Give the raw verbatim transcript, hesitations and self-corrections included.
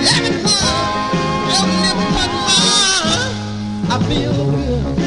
Every time, every little one, I feel good.